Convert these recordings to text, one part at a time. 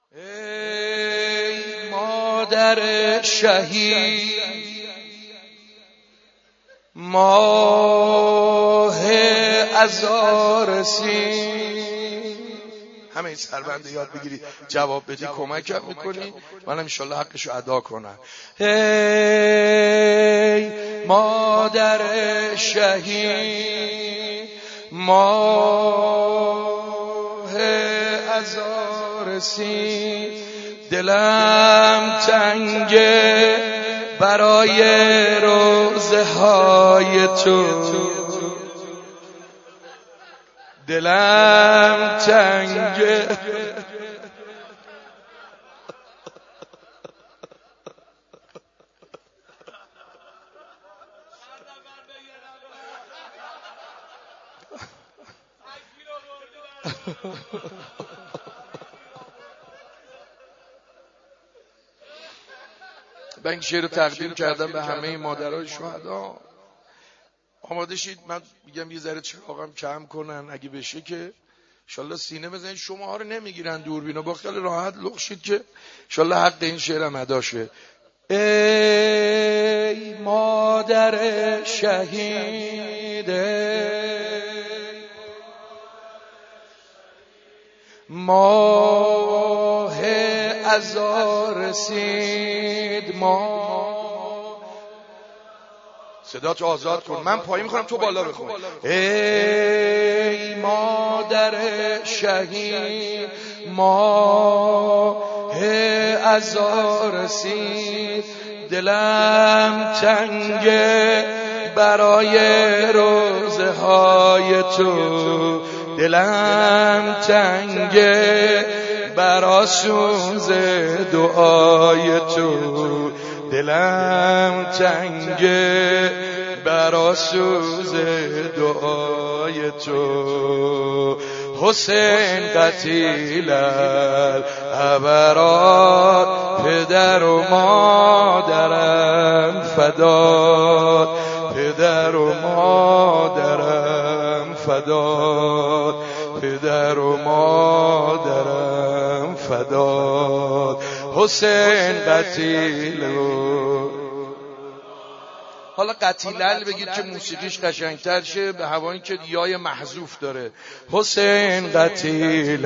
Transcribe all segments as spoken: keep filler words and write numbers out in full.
ای مادر شهید، ماه عزا رسید. همه این سربنده یاد بگیری جواب بدی کمکم میکنی، منم انشالله حقشو ادا کنم. ای مادر شهید، ماه عزا رسید. دلم تنگه برای روزه های تو، دلم تنگه من این شعر رو تقدیم کردم به همه مادرای شهدا. آماده شید، من میگم یه ذره چراغم کم کنن اگه بشه که انشالله سینه بزنید. شما ها رو نمیگیرن دوربینا، با خیلی راحت لغ شید که انشالله حق این شعرم ادا شه. ای مادر شهید، ماه عزا رسید. ما صدا تو آزاد کن، من پایین میخونم تو بالا بخون. ای مادر شهید، ماه عزا رسید. دلم تنگه برای روزه های تو، دلم تنگه برا سوز دعای تو، دلم تنگه برا سوز دعای تو. حسین قتیل العبرات، پدر و مادرم فدات، پدر و مادرم فدات، پدر و مادرم فدات. حسین قتیل. حالا قتیلل بگید که موسیقیش قشنگتر شه، به هوایی که یای محذوف داره. حسین قتیل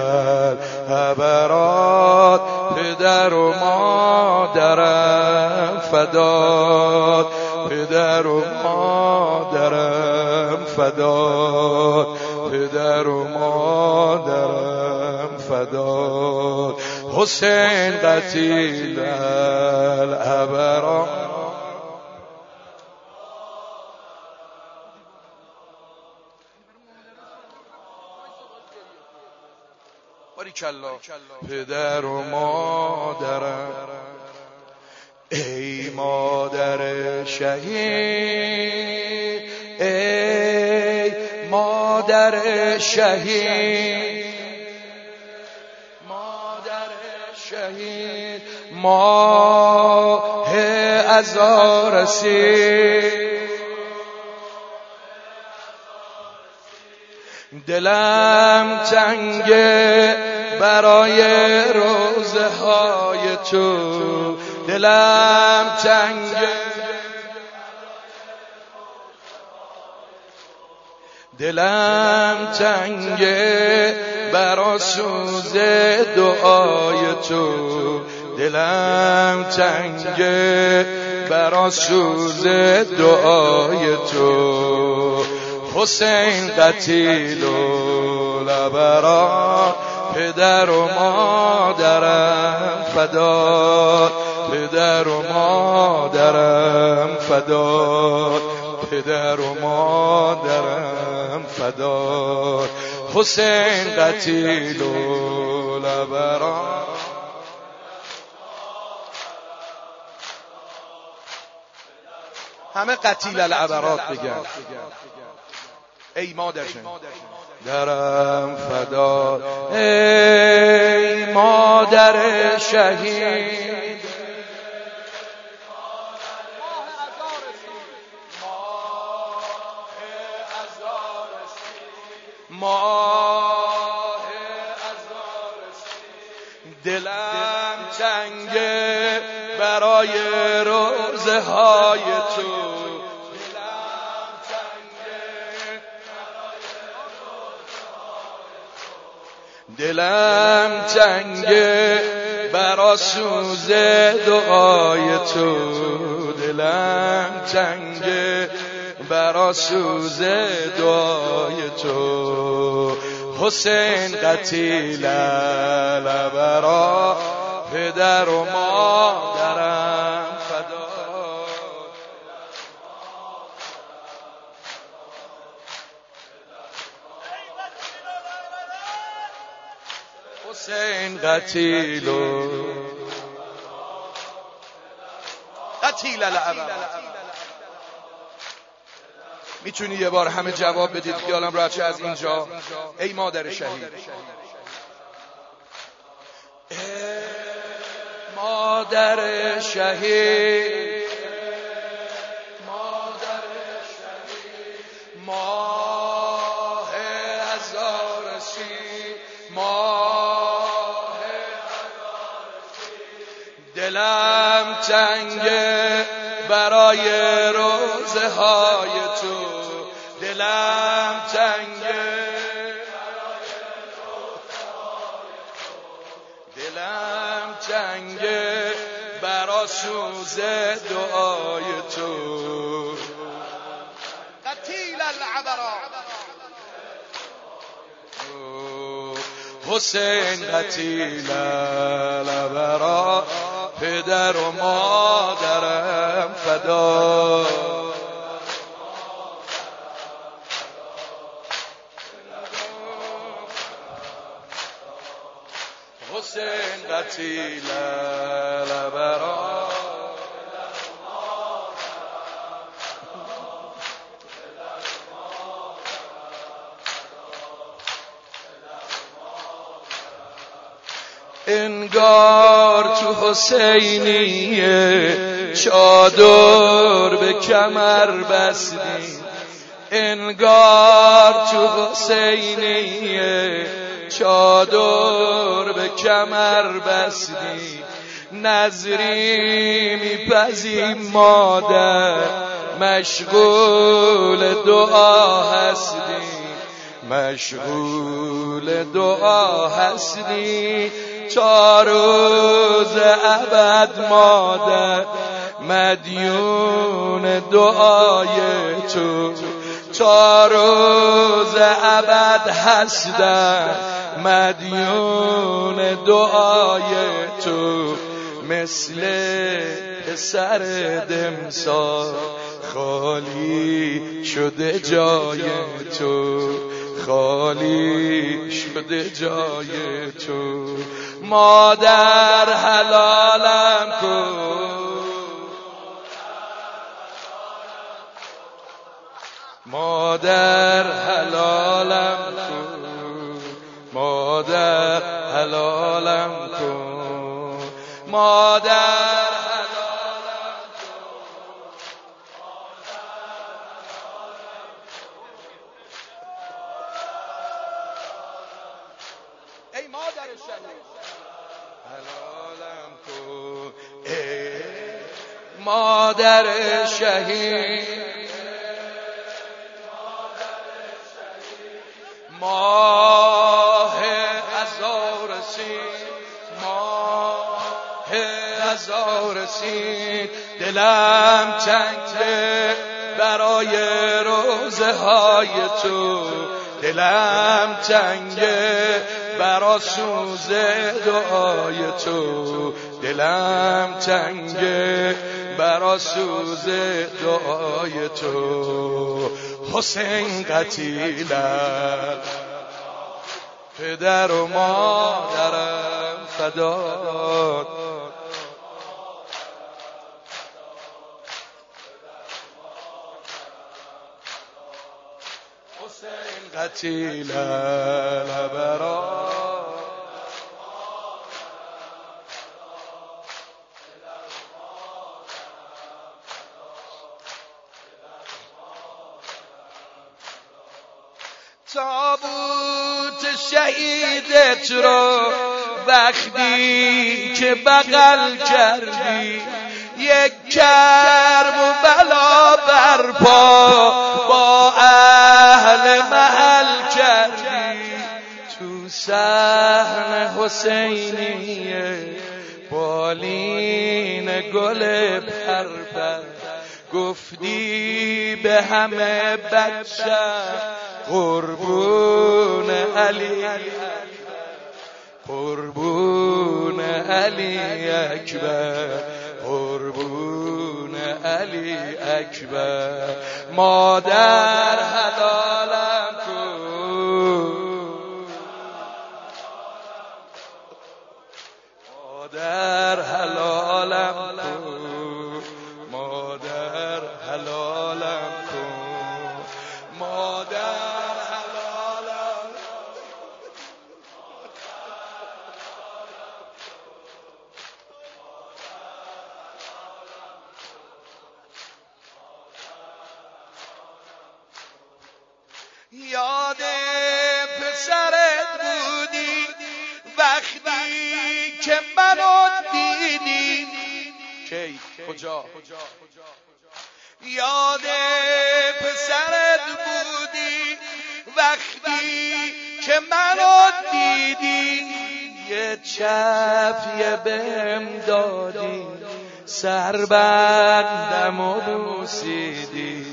العبرات، پدر و مادرم فدات، پدر و مادرم فدات، پدر و مادرم فدات. حسین قتیل العبرات. پدر و مادرم، ای مادر شهید، ای مادر شهید، مادر شهید. ماه عزا رسید. دلم تنگه برای روزه های تو، دلم تنگه، دلم تنگه برا سوز دعای تو، دلم تنگه برا سوز دعای تو. حسین قتیل العبرات، پدر و مادرم فدات، پدر و مادرم فدات، پدر و مادرم فدات. حسین قتیل العبرات. همه قتیل العبرات بگن. ای مادرشن درم فدا، ای مادر شهید، ماه دلم تنگه برای روزه های تو، دلم تنگه برا سوز دعای تو، دلم تنگه برا سوز دعای تو. حسین قتیل برا پدر و مادرم فدا، حسین قتیل و قتیل الابرار. میتونی یه بار همه جواب بدید خیالم راحت شه از اینجا؟ ای مادر شهید، ای مادر شهید، مادر شهید، ماه هزار سی، ماه هزار سی، دلم تنگه برای روزه های تو، دلم تنگه دلم تنگه برا سوز دعای تو. قتیل العبرا حسین قتیل العبرا پدر و مادرم فدا. حسین قتیل العبرا انگار تو حسینیه چادر به کمر بستی، انگار تو حسینیه چادر به کمر بستی. نظری میپزی مادر مشغول دعا هستی، مشغول دعا هستی. تا روز ابد مادر مدیون دعای تو، تا روز ابد هستم مدیون دعای تو. مثل پسر دمسار خالی شده جای تو، خالی شده جای تو. مادر حلالم کن، مادر حلالم کن، مادر حلالم کن، مادر حلالم کن. ای مادر شهید حلالم کن، ای مادر شهید، ماه هزار سی، ماه هزار سی. دلم تنگه برای روزه های تو، دلم تنگه برا سوز دعای تو، دلم تنگه برا سوز دعای تو. حسین قتیل پدر و مادرم فدا. حسین قتیل العبرا تابوت شهیدت رو وقتی که بغل کردی یک کرب و بلا برپا با اهل محل کردی تو صحن حسینیه بالین گل پرپر گفتی به همه بچه قربون علی قربون علی اکبر قربون علی اکبر مادر حلالم کن مادر حلالم کن مادر حلالم کن مادر حلالم یاد پسرت بودی وقتی که منو دیدی کی کجا یاد پسرت بودی وقتی که منو دیدی یه چفیه بهم دادی سربندم و بوسیدی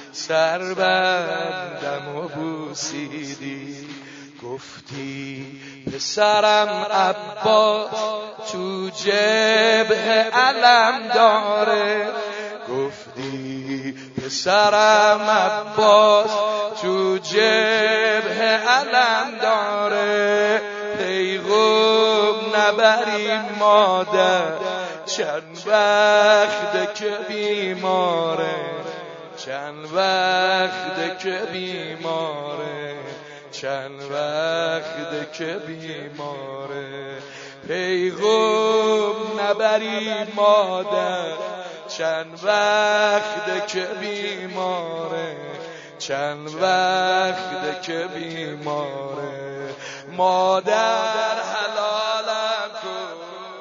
سربندم و بوسیدی گفتی پسرم عباس تو جبهه علم داره گفتی پسرم عباس تو جبهه علم داره پیغام نبری مادر چند وقت که بیماره چند وقت که بیماره چند وقت که بیماره پیغام نبری مادر چند وقت که بیماره چند وقت که بیماره مادر حلالم کن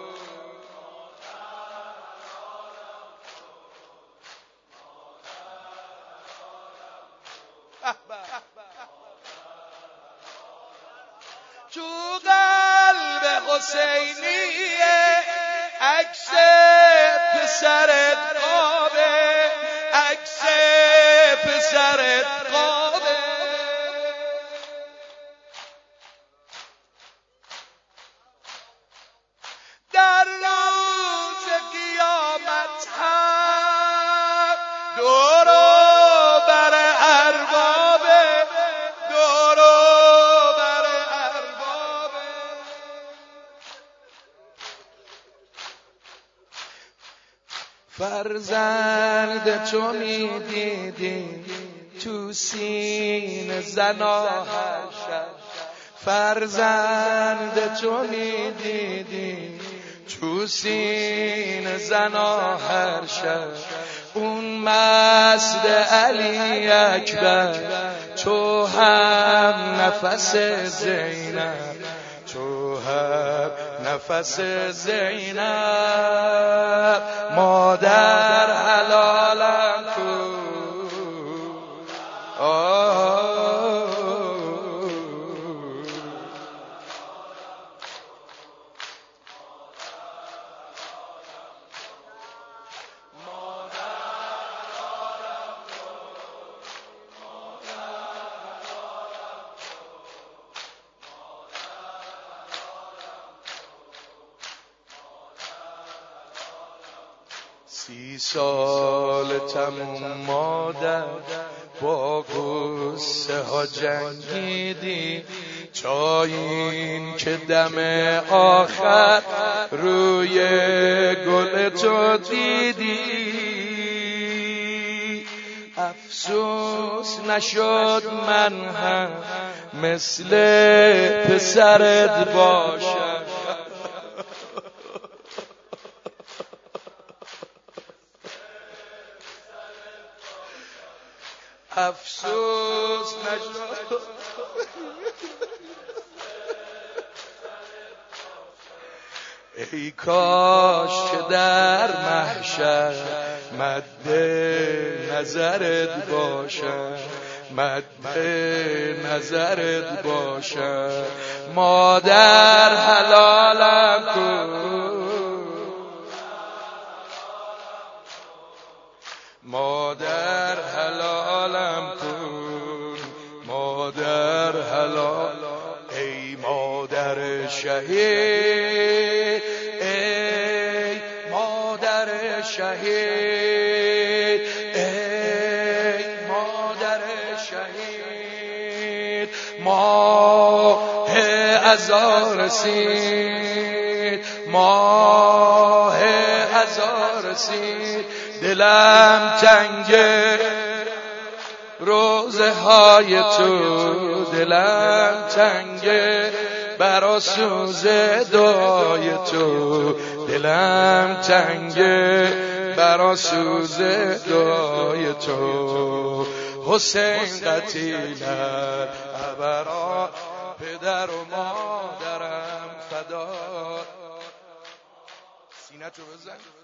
تو قلب حسینیه عکس پسرت قابه عکس پسرت قابه در روز قیامت هم دورو بر اربابه دورو بر اربابه فرزند تو می دیدی تو سین زنا هرشب فرزند تو می دیدی تو سین زنا هرشب اون مسد علی اکبر تو هم نفس زینب تو هم نفس زینب مادر حلالم کن سی سال تموم مادر با غصه ها جنگیدی تا این که دم آخر روی گل تو دیدی افسوس نشد من هم مثل پسرت باشم افسوس نشد ای کاش که در محشر مد نظرت باشم، مد نظرت باشم. مادر حلالم کن، مادر حلالم کن، مادر حلال. ای مادر شهید، ای مادر شهید، ای مادر شهید. ماه عزا رسید، ماه عزا رسید. دلم تنگه روزه های تو، دلم تنگه برا سوز دعای تو، دلم تنگه برا سوز دعای تو. حسین قتیلت ابرا، پدر و مادرم فدا. سینه تو بزن.